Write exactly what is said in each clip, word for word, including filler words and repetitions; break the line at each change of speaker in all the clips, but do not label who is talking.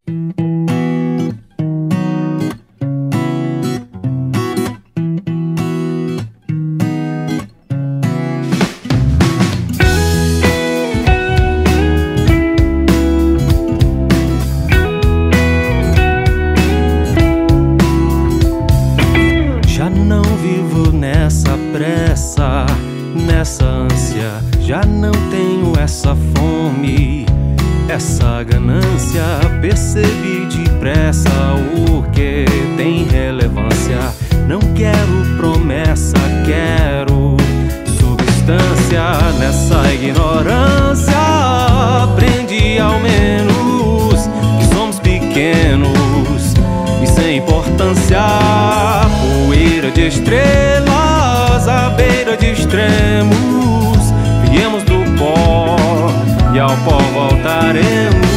Pressa, nessa ânsia, já não tenho essa fome, essa ganância. Percebi depressa o que tem relevância. Não quero promessa, quero substância. Nessa ignorância aprendi ao menos que somos pequenos e sem importância. Poeira de estrelas à beira de extremos, viemos do pó e ao pó voltaremos.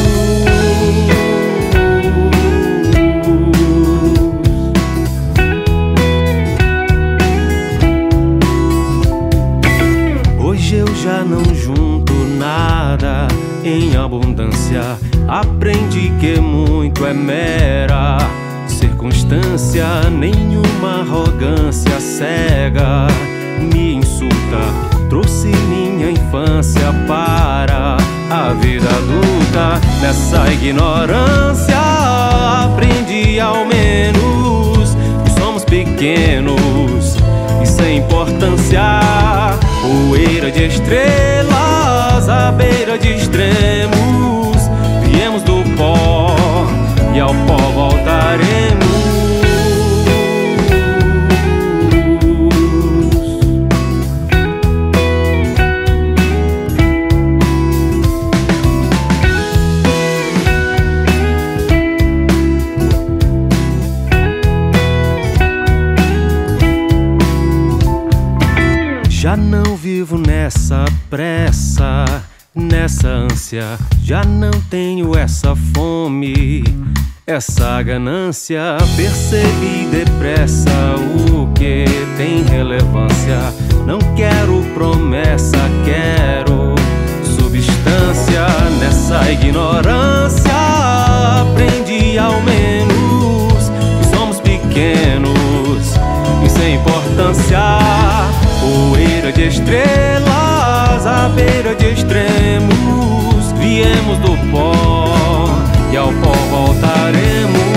Hoje eu já não junto nada em abundância. Aprendi que muito é mera circunstância. Nenhuma arrogância cega me insulta. Trouxe minha infância para a vida adulta. Nessa ignorância aprendi ao menos que somos pequenos e sem importância. Poeira de estrelas à beira de extremos, viemos do pó e ao pó voltaremos. Já não vivo nessa pressa, nessa ânsia. Já não tenho essa fome, essa ganância. Percebi depressa o que tem relevância. Não quero promessa, quero substância. Nessa ignorância aprendi ao menos que somos pequenos e sem importância. Poeira de estrelas à beira de extremos, viemos do pó e ao pó voltaremos.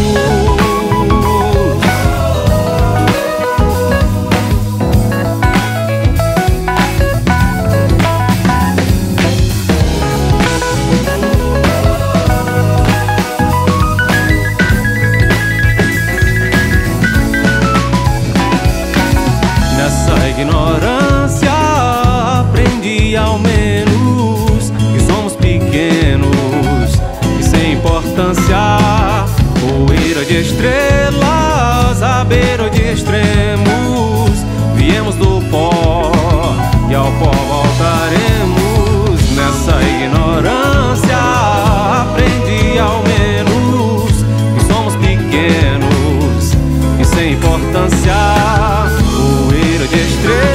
Nessa ignorância aprendi ao menos que somos pequenos e sem importância. Poeira de estrelas à beira de extremos, viemos do pó e ao pó voltaremos. Nessa ignorância aprendi ao menos que somos pequenos e sem importância. Poeira de estrelas